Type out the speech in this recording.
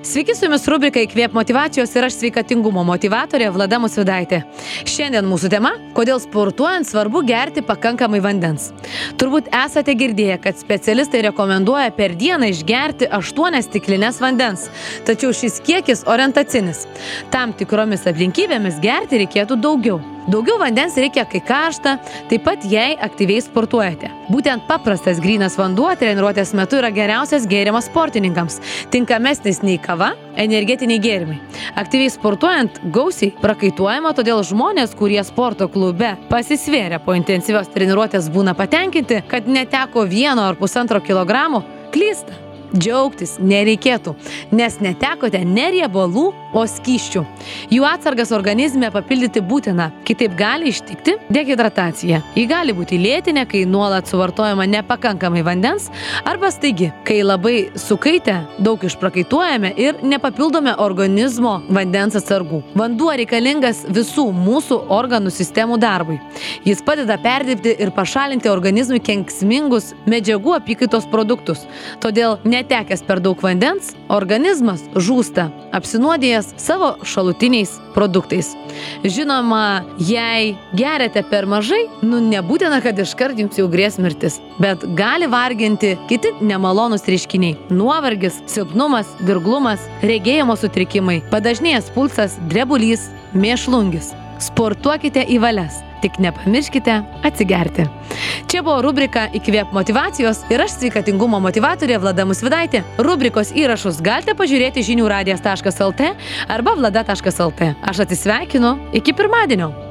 Sveiki, su jumis rubrika Įkvėp motyvacijos ir aš sveikatingumo motyvatorė Vlada Musvydaitė. Šiandien mūsų tema – kodėl sportuojant svarbu gerti pakankamai vandens. Turbūt esate girdėję, kad specialistai rekomenduoja per dieną išgerti 8 stiklines vandens, tačiau šis kiekis orientacinis. Tam tikromis aplinkybėmis gerti reikėtų daugiau. Daugiau vandens reikia, kai karšta, taip pat jei aktyviai sportuojate. Būtent paprastas grynas vanduo treniruotės metu yra geriausias gėrimas sportininkams, tinkamesnis nei kava, energetiniai gėrimai. Aktyviai sportuojant gausiai prakaituojama, todėl žmonės, kurie sporto klube pasisvėrė po intensyvios treniruotės būna patenkinti, kad neteko 1 ar 1,5 kilogramo, klysta. Džiaugtis nereikėtų, nes netekote ne riebalų, o skysčių. Jų atsargas organizme papildyti būtina, kitaip gali ištikti dehidratacija. Ji gali būti lėtinė, kai nuolat suvartojama nepakankamai vandens, arba staigi, kai labai sukaitę, daug išprakaituojame ir nepapildome organizmo vandens atsargų. Vanduo reikalingas visų mūsų organų sistemų darbui. Jis padeda perdirbti ir pašalinti organizmui kenksmingus medžiagų apykaitos produktus. Todėl netekęs per daug vandens, organizmas žūsta, apsinuodėjęs savo šalutiniais produktais. Žinoma, jei geriate per mažai, nebūtina, kad iškart jums jau grės mirtis, bet gali varginti kiti nemalonūs reiškiniai. Nuovargis, silpnumas, dirglumas, regėjimo sutrikimai, padažnėjęs pulsas, drebulys, mėšlungis. Sportuokite į valias. Tik nepamirškite atsigerti. Čia buvo rubrika Įkvėp motyvacijos ir aš sveikatingumo motyvatorė Vlada Musvydaitė. Rubrikos įrašus galite pažiūrėti žiniųradijas.lt arba vlada.lt. Aš atsisveikinu iki pirmadienio.